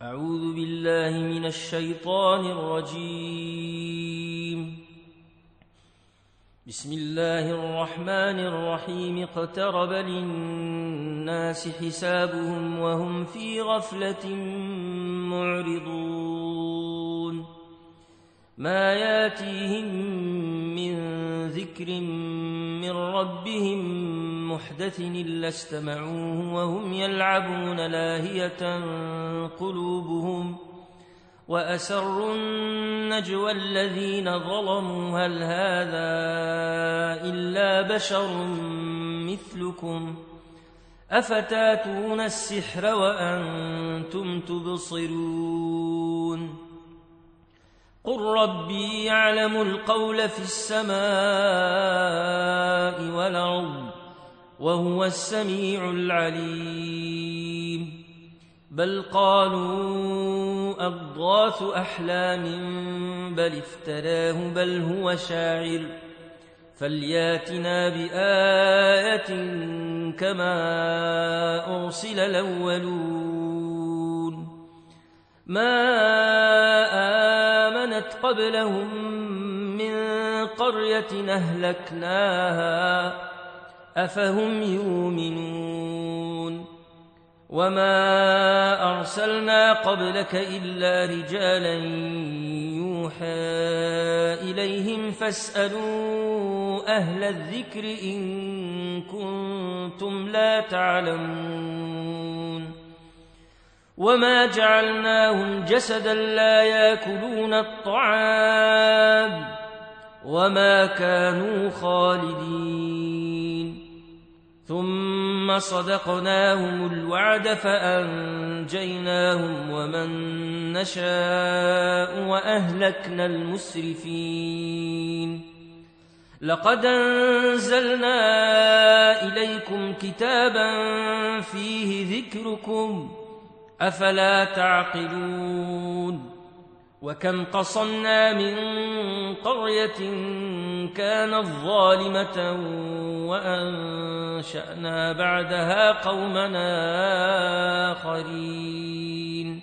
أعوذ بالله من الشيطان الرجيم. بسم الله الرحمن الرحيم. اقترب للناس حسابهم وهم في غفلة معرضون. ما ياتيهم من ذكر من ربهم محدث إلا استمعوه وهم يلعبون لاهية قلوبهم، وأسروا النجوى الذين ظلموا هل هذا إلا بشر مثلكم أفتاتون السحر وأنتم تبصرون. قل ربي يعلم القول في السماء والأرض وهو السميع العليم. بل قالوا أضغاث أحلام بل افتراه بل هو شاعر فلياتنا بآية كما أرسل الأولون. ما آمنت قبلهم من قرية أهلكناها أفهم يؤمنون. وما أرسلنا قبلك إلا رجالا يوحى إليهم فاسألوا أهل الذكر إن كنتم لا تعلمون. وما جعلناهم جسدا لا يأكلون الطعام وما كانوا خالدين. ثم صدقناهم الوعد فأنجيناهم ومن نشاء وأهلكنا المسرفين. لقد أنزلنا إليكم كتابا فيه ذكركم أفلا تعقلون. وكم قصمنا من قرية كانت ظالمة وأنشأنا بعدها قومنا آخرين.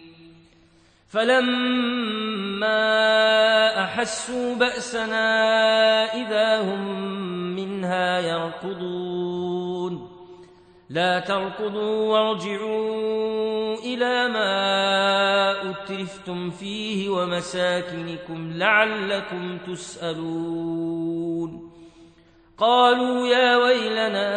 فلما أحسوا بأسنا إذا هم منها يركضون. لا تركضوا وارجعوا إلى ما أترفتم فيه ومساكنكم لعلكم تسألون. قالوا يا ويلنا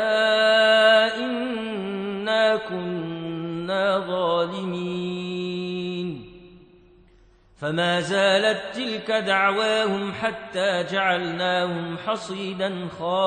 إنا كنا ظالمين. فما زالت تلك دعواهم حتى جعلناهم حصيدا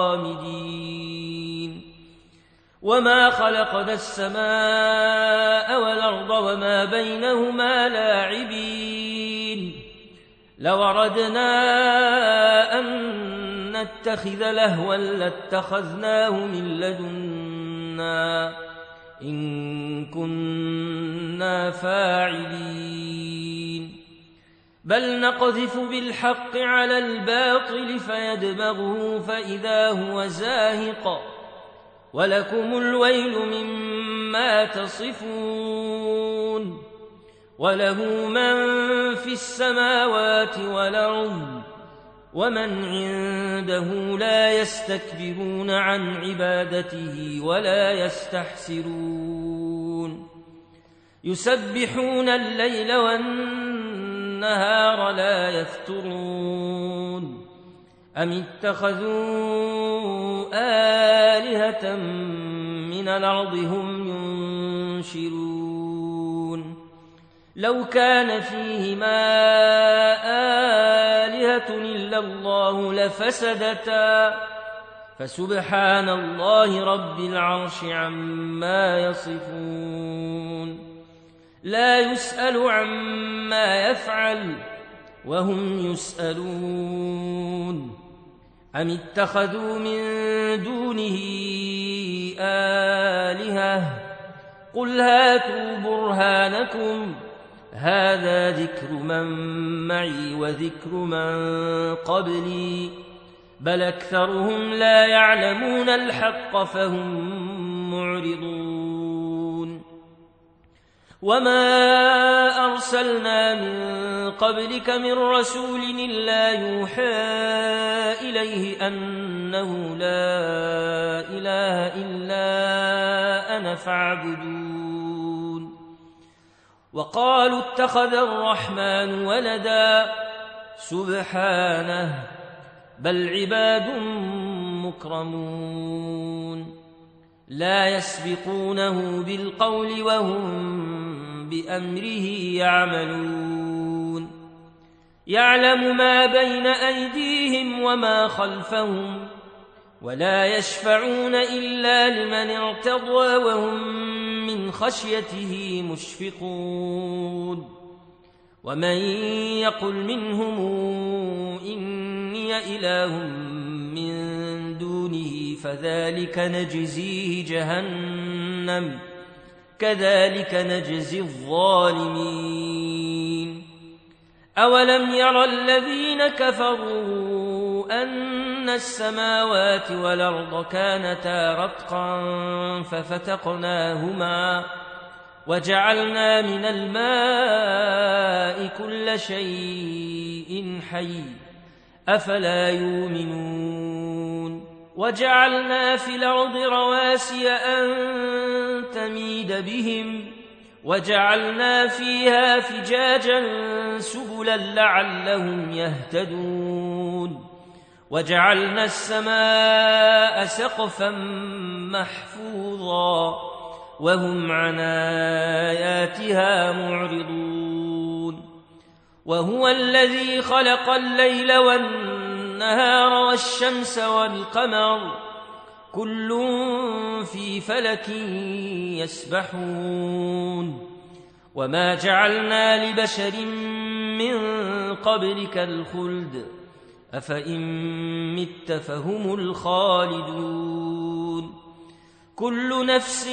خامدين. وما خلقنا السماء والأرض وما بينهما لاعبين. لو أردنا أن نتخذ لهوا لاتخذناه من لدنا إن كنا فاعلين. بل نقذف بالحق على الباطل فيدمغه فإذا هو زاهق ولكم الويل مما تصفون. وله من في السماوات والأرض ومن عنده لا يستكبرون عن عبادته ولا يستحسرون. يسبحون الليل والنهار لا يفترون. أم اتخذوا آلهة من الأرض هم ينشرون. لو كان فيهما آلهة إلا الله لفسدتا فسبحان الله رب العرش عما يصفون. لا يسأل عما يفعل وهم يسألون. أم اتخذوا من دونه آلهة قل هاتوا برهانكم هذا ذكر من معي وذكر من قبلي بل أكثرهم لا يعلمون الحق فهم معرضون. وما أرسلنا من قبلك من رسول إلا يوحى إليه أنه لا إله إلا أنا فاعبدون. وقالوا اتخذ الرحمن ولدا سبحانه بل عباد مكرمون لا يسبقونه بالقول وهم بأمره يعملون. يعلم ما بين أيديهم وما خلفهم ولا يشفعون إلا لمن ارتضى وهم من خشيته مشفقون. ومن يقل منهم إني إله من دونه فذلك نجزيه جهنم كذلك نجزي الظالمين. أولم ير الذين كفروا أن السماوات والأرض كانتا رتقا ففتقناهما وجعلنا من الماء كل شيء حي أفلا يؤمنون. وجعلنا في الأرض رواسي أن تميد بهم وجعلنا فيها فجاجا سبلا لعلهم يهتدون. وجعلنا السماء سقفا محفوظا وهم عن آياتها معرضون. وهو الذي خلق الليل والنهار والشمس والقمر كل في فلك يسبحون. وما جعلنا لبشر من قبلك الخلد أفإن مت فهم الخالدون. كل نفس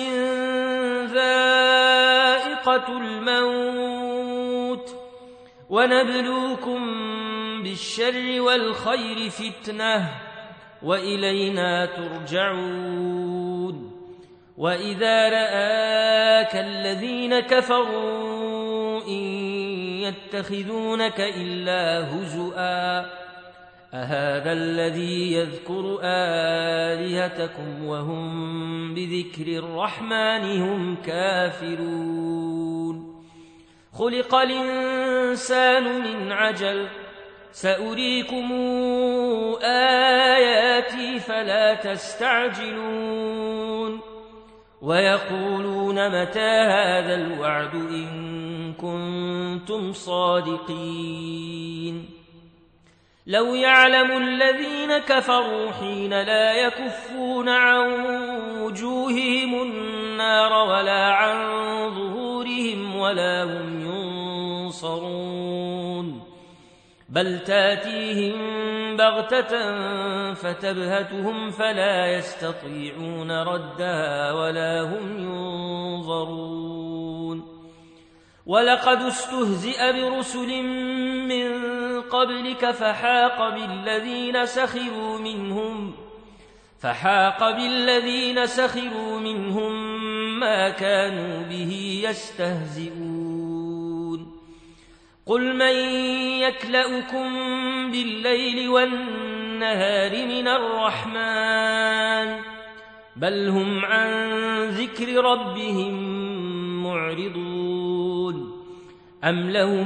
ذائقة الموت ونبلوكم بالشر والخير فتنة وإلينا ترجعون. وإذا رآك الذين كفروا إن يتخذونك إلا هزؤا أهذا الذي يذكر آلهتكم وهم بذكر الرحمن هم كافرون. خلق الإنسان من عجل سأريكم آياتي فلا تستعجلون. ويقولون متى هذا الوعد إن كنتم صادقين. لو يعلم الذين كفروا حين لا يكفون عن وجوههم النار ولا عن ظهورهم ولا هم ينصرون بل تاتيهم بغتة فتبهتهم فلا يستطيعون ردها ولا هم ينظرون. ولقد استهزئ برسل من قبلك فحاق بالذين سخروا منهم ما كانوا به يستهزئون. قل من يكلؤكم بالليل والنهار من الرحمن بل هم عن ذكر ربهم معرضون. أم لهم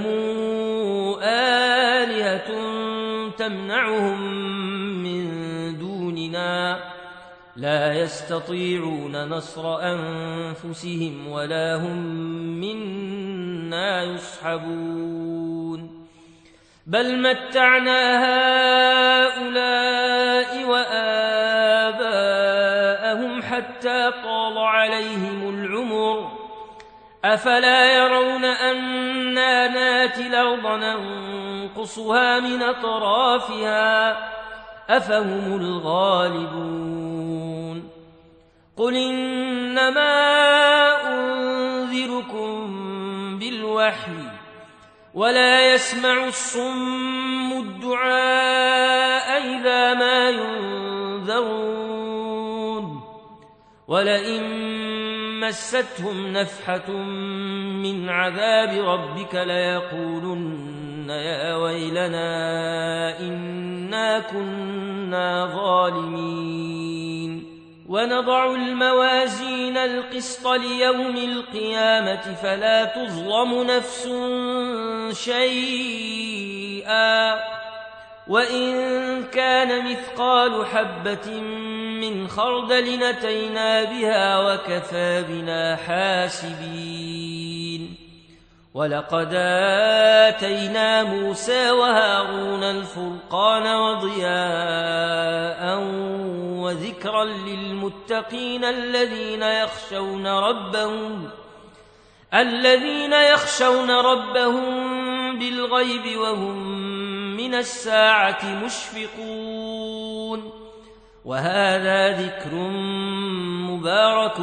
آلهة تمنعهم من دوننا لا يستطيعون نصر أنفسهم ولا هم منا يصحبون. بل متعنا هؤلاء وآباءهم حتى طال عليهم العمر أفلا يرون أنا ناتي الأرض ننقصها من أطرافها أفهم الغالبون. قل إنما أنذركم بالوحي ولا يسمع الصم الدعاء إذا ما ينذرون. ولئن مستهم نفحة من عذاب ربك ليقولن يا ويلنا إنا كنا ظالمين ونضع الموازين القسط ليوم القيامة فلا تظلم نفس شيئا وإن كان مثقال حبة من خردل أتينا بها وكفى بنا حاسبين ولقد آتينا موسى وهارون الفرقان وضياء وذكرا للمتقين الذين يخشون ربهم بالغيب وهم من الساعة مشفقون وهذا ذكر مبارك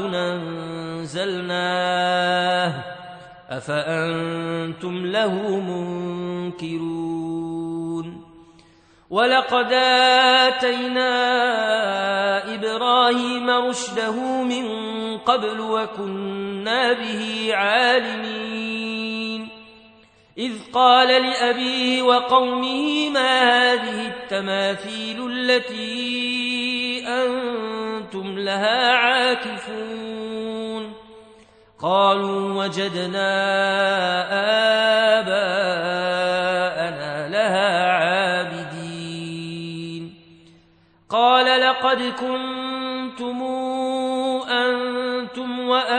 أنزلناه أفأنتم له منكرون ولقد آتينا إبراهيم رشده من قبل وكنا به عالمين إذ قال لأبيه وقومه ما هذه التماثيل التي أنتم لها عاكفون قالوا وجدنا آباءنا لها عابدين قال لقد كنتم أنتم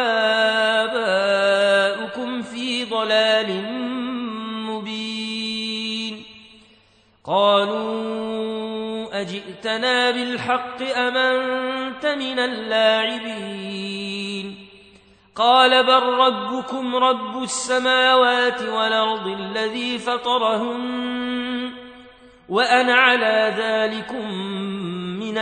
وآباؤكم في ضلال مبين قالوا أجئتنا بالحق أم أنت من اللاعبين قال بل ربكم رب السماوات والأرض الذي فطرهن وأنا على ذلكم من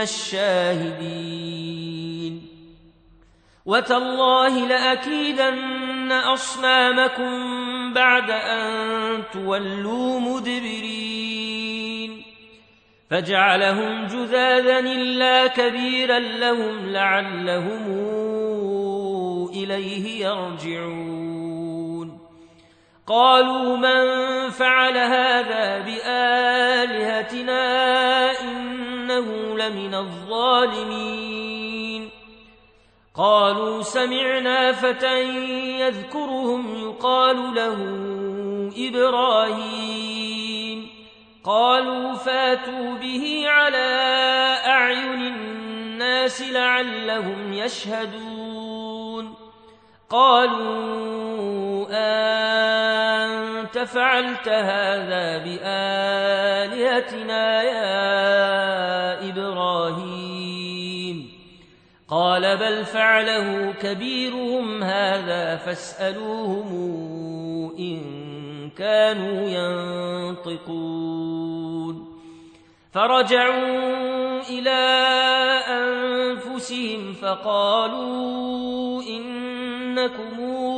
الشاهدين وتالله لأكيدن أصنامكم بعد أن تولوا مدبرين فجعلهم جذاذا إلا كبيرا لهم لعلهم إليه يرجعون قالوا من فعل هذا بآلهتنا إنه لمن الظالمين قالوا سمعنا فتى يذكرهم يقال له إبراهيم قالوا فاتوا به على أعين الناس لعلهم يشهدون قالوا أنت فعلت هذا بآلهتنا يا إبراهيم قال بل فعله كبيرهم هذا فاسألوهم إن كانوا ينطقون فرجعوا إلى أنفسهم فقالوا إنكم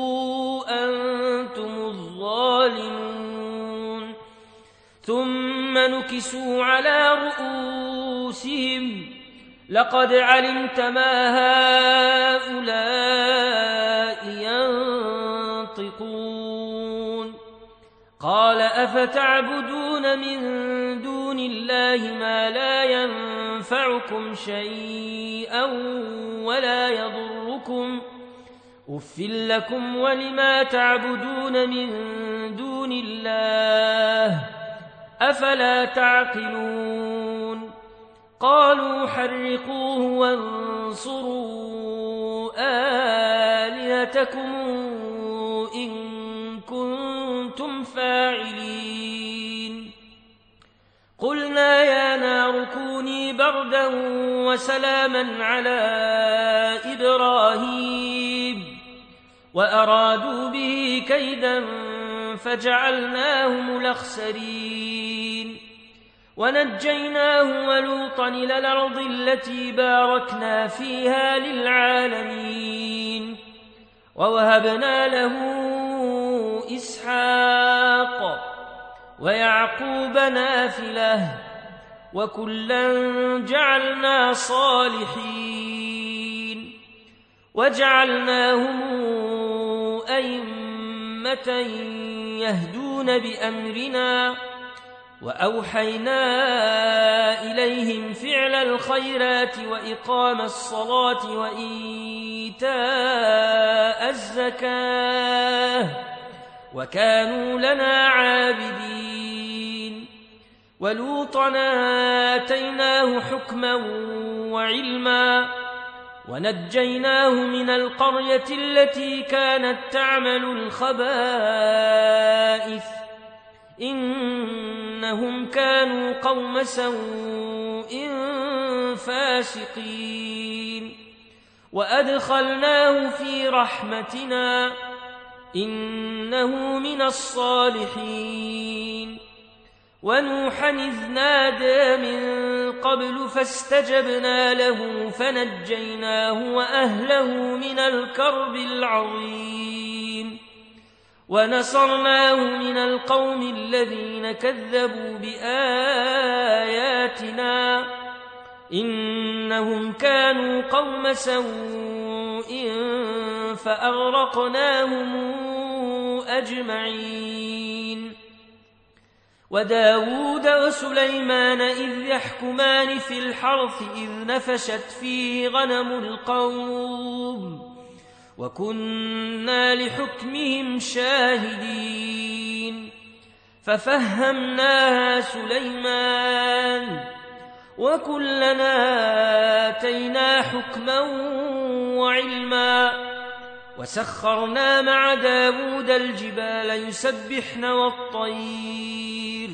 أنتم الظالمون ثم نكسوا على رؤوسهم لقد علمت ما هؤلاء ينطقون قال أفتعبدون من دون الله ما لا ينفعكم شيئا ولا يضركم أف لكم ولما تعبدون من دون الله أفلا تعقلون قالوا حرقوه وانصروا آلهتكم إن كنتم فاعلين قلنا يا نار كوني بردا وسلاما على إبراهيم وأرادوا به كيدا فجعلناهم الأخسرين ونجيناه ولوطا إلى الأرض التي باركنا فيها للعالمين ووهبنا له إسحاق ويعقوب نافلة وكلا جعلنا صالحين وجعلناهم أئمة يهدون بأمرنا وأوحينا إليهم فعل الخيرات وإقام الصلاة وإيتاء الزكاة وكانوا لنا عابدين ولوطا آتيناه حكما وعلما ونجيناه من القرية التي كانت تعمل الخبائث إنهم كانوا قوم سوء فاسقين وأدخلناه في رحمتنا إنه من الصالحين ونوحا إذ نادى من قبل فاستجبنا له فنجيناه وأهله من الكرب العظيم ونصرناه من القوم الذين كذبوا بآياتنا إنهم كانوا قوم سوء فأغرقناهم أجمعين وداود وسليمان إذ يحكمان في الحرث إذ نفشت فيه غنم القوم وكنا لحكمهم شاهدين ففهمناها سليمان وكلنا آتينا حكما وعلما وسخرنا مع داود الجبال يسبحن والطير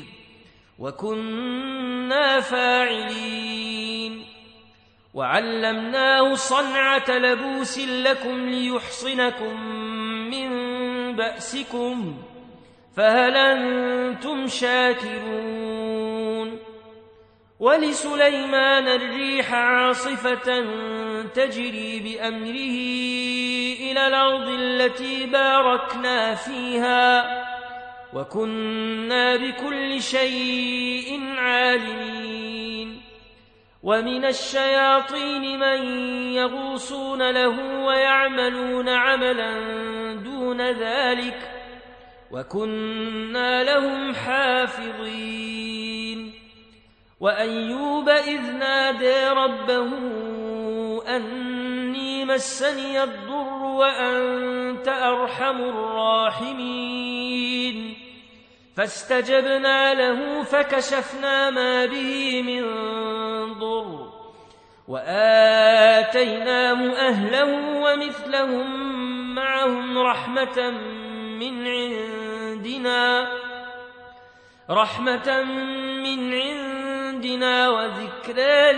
وكنا فاعلين وعلمناه صنعة لبوس لكم ليحصنكم من بأسكم فهل أنتم شاكرون ولسليمان الريح عاصفة تجري بأمره إلى الأرض التي باركنا فيها وكنا بكل شيء عالمين ومن الشياطين من يغوصون له ويعملون عملا دون ذلك وكنا لهم حافظين وأيوب إذ نادى ربه أني مسني الضر وأنت أرحم الراحمين فاستجبنا له فكشفنا ما به من ضر وآتيناه أهله ومثلهم معهم رحمة من عندنا وذكرى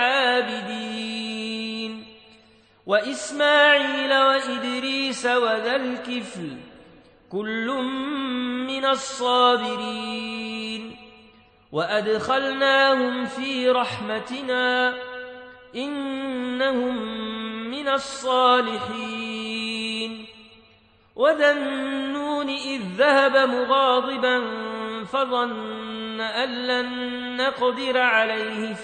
للعابدين وإسماعيل وإدريس وذا الكفل كل من الصابرين وأدخلناهم في رحمتنا إنهم من الصالحين وذا النون إذ ذهب مغاضبا فظن أن لن نقدر عليه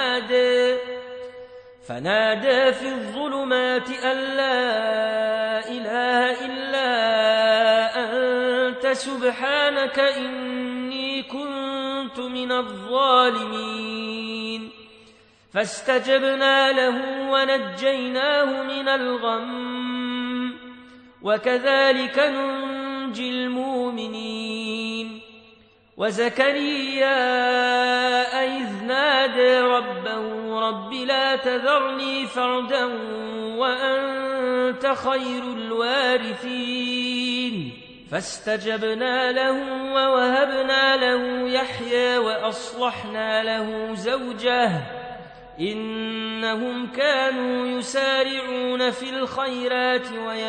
فنادى في الظلمات أن لا إله إلا أنت سبحانك إني كنت من الظالمين فاستجبنا له ونجيناه من الغم وكذلك ننجي المؤمنين وزكريا إذ نادى ربه رب لا تذرني فردا وأنت خير الوارثين فاستجبنا له ووهبنا له يحيى وأصلحنا له زوجه إنهم كانوا يسارعون في الخيرات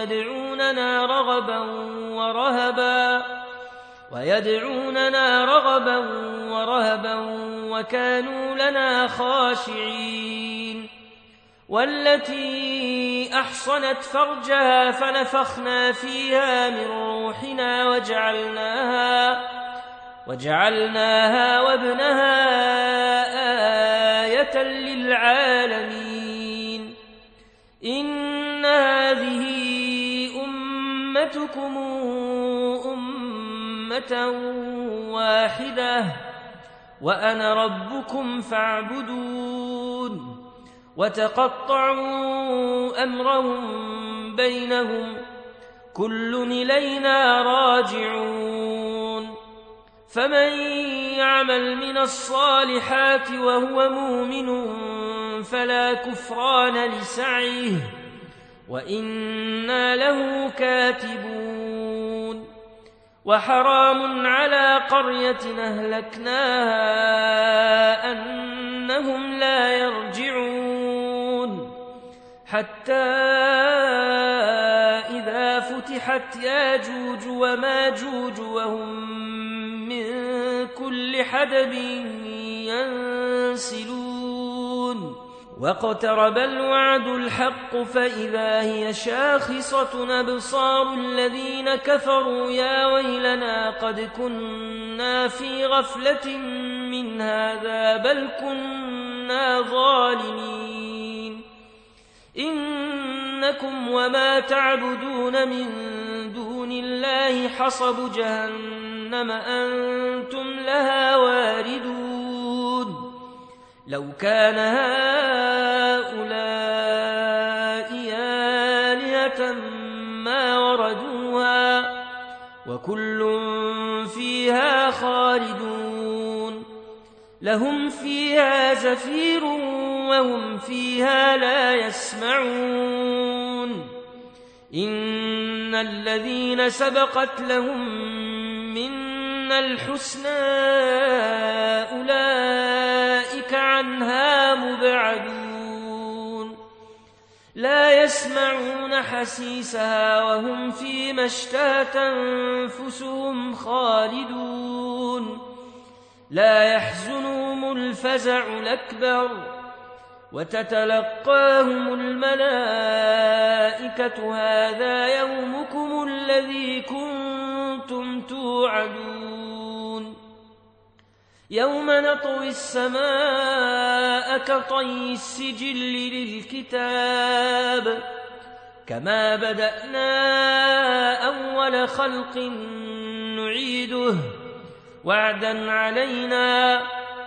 ويدعوننا رغبا ورهبا وكانوا لنا خاشعين والتي أحصنت فرجها فنفخنا فيها من روحنا وجعلناها وابنها آية للعالمين إن هذا جعلتكم أمة واحدة وأنا ربكم فاعبدون وتقطعوا أمرهم بينهم كل إلينا راجعون فمن يعمل من الصالحات وهو مؤمن فلا كفران لسعيه وإنا له كاتبون وحرام على قرية أهلكناها أنهم لا يرجعون حتى إذا فتحت ياجوج وماجوج وهم من كل حدب ينسلون واقترب الوعد الحق فإذا هي شاخصة أبصار الذين كفروا يا ويلنا قد كنا في غفلة من هذا بل كنا ظالمين إنكم وما تعبدون من دون الله حصب جهنم أنتم لها واردون لو كان هؤلاء آلهة ما وردوها وكل فيها خالدون لهم فيها زفير وهم فيها لا يسمعون إن الذين سبقت لهم منا الحسنى أولئك عنها مبعدون لا يسمعون حسيسها وهم فيما اشتهت أنفسهم خالدون لا يحزنهم الفزع الأكبر وتتلقاهم الملائكة هذا يومكم الذي كنتم توعدون يوم نطوي السماء كطي السجل للكتاب كما بدأنا أول خلق نعيده وعدا علينا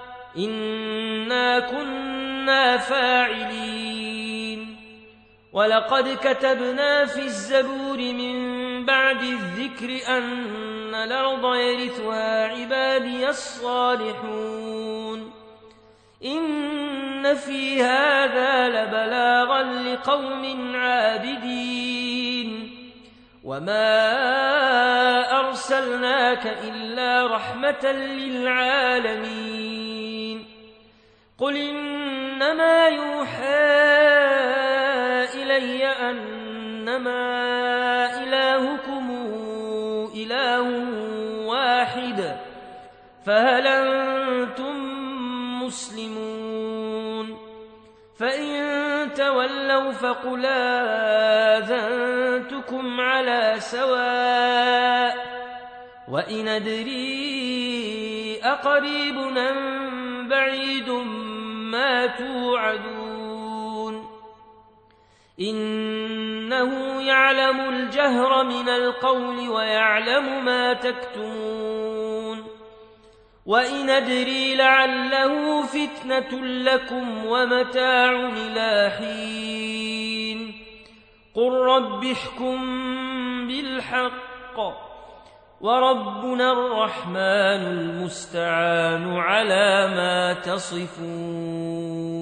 إنا كنا فاعلين ولقد كتبنا في الزبور من بعد الذكر أن الأرض يرثها عبادي الصالحون إن في هذا لبلاغا لقوم عابدين وما أرسلناك إلا رحمة للعالمين قل إنما يوحى إلي أنما إلهكم إله واحد فهل أنتم مسلمون فإن تولوا فقل آذنتكم على سواء وإن أدري أقريب أم بعيد ما توعدون إنه يعلم الجهر من القول ويعلم ما تكتمون وإن أدري لعله فتنة لكم ومتاع إلى حين قل رب احكم بالحق وربنا الرحمن المستعان على ما تصفون